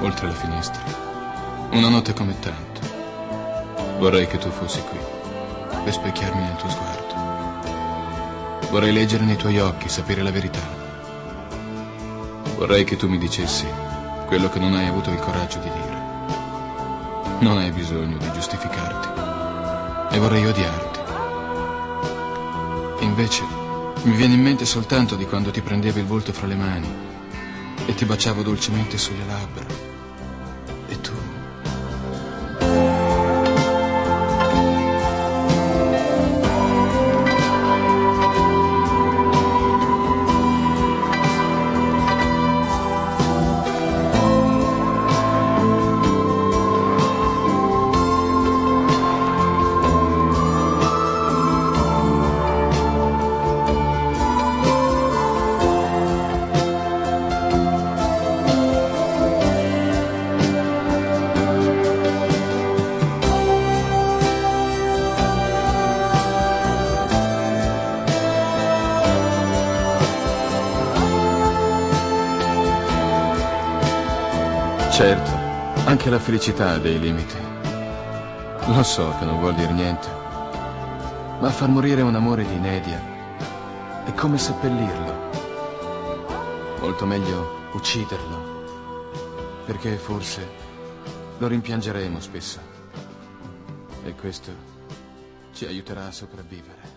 oltre la finestra. Una notte come tante. Vorrei che tu fossi qui, per specchiarmi nel tuo sguardo. Vorrei leggere nei tuoi occhi, sapere la verità. Vorrei che tu mi dicessi quello che non hai avuto il coraggio di dire. Non hai bisogno di giustificarti. E vorrei odiarti. Invece mi viene in mente soltanto di quando ti prendevo il volto fra le mani e ti baciavo dolcemente sulle labbra. E tu... Certo, anche la felicità ha dei limiti. Lo so che non vuol dire niente, ma far morire un amore di Nedia è come seppellirlo. Molto meglio ucciderlo, perché forse lo rimpiangeremo spesso. E questo ci aiuterà a sopravvivere.